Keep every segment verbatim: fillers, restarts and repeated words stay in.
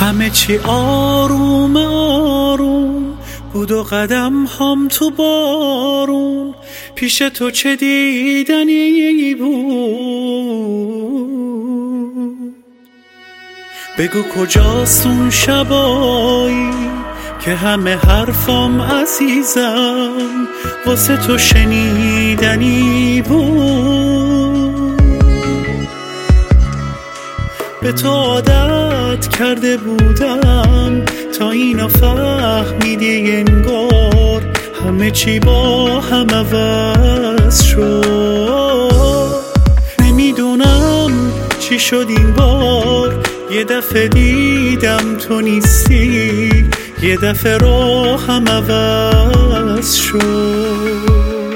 همه چی آروم آروم بود و قدم هم تو بارون، پیش تو چه دیدنی بود. بگو کجاست اون شبایی که همه حرفام عزیزم واسه تو شنیدنی بود. به تو عادت کرده بودم تا اینو فهمیدی انگار همه چی با هم عوض شد. نمیدونم چی شد این بار، یه دفعه دیدم تو نیستی، یه دفعه راهم عوض شد.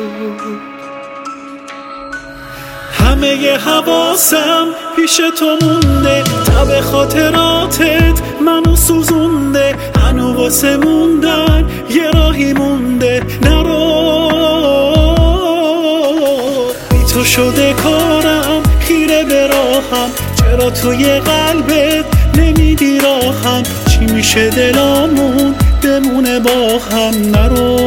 همه ی حواسم پیش تو مونده، تب خاطراتت منو سوزونده، هنو واسه موندن یه راهی مونده. نرو بی تو شده کارم، خیره به راهم، چرا توی قلبت نمیدی راهم؟ چی میشه دلامون بمونه با هم؟ نرو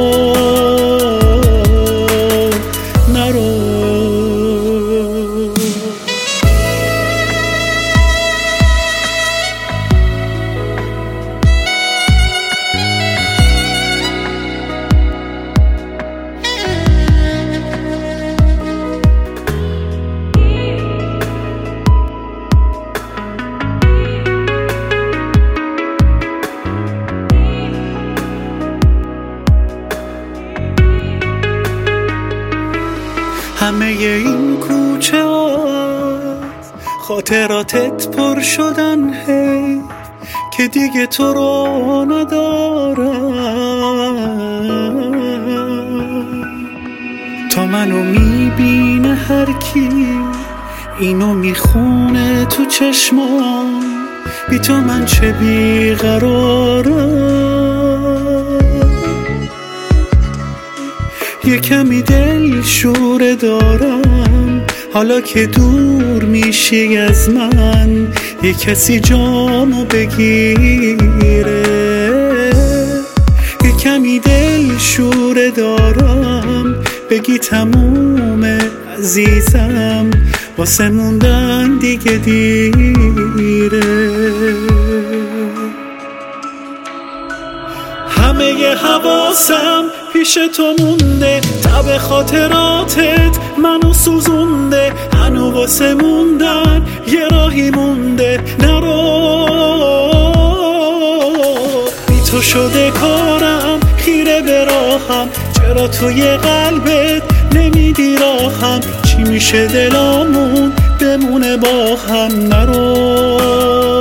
نرو. همه این کوچه از خاطراتت پر شدن، هی که دیگه تو رو ندارم. تا منو میبینه هر کی اینو میخونه تو چشمام، بی تو من چه بیقرارم. یه کمی دل شوره دارم حالا که دور میشی از من، یه کسی جامو بگیره. یه کمی دل شوره دارم بگی تموم عزیزم، واسه موندن دیگه دیره. همه ی حواسم پیش تو مونده، تب خاطراتت منو سوزونده، هنو واسه موندن یه راهی مونده. نرو بی تو شده کارم، خیره به راهم، چرا توی قلبت نمیدی راهم؟ چی میشه دلامون بمونه با هم؟ نرو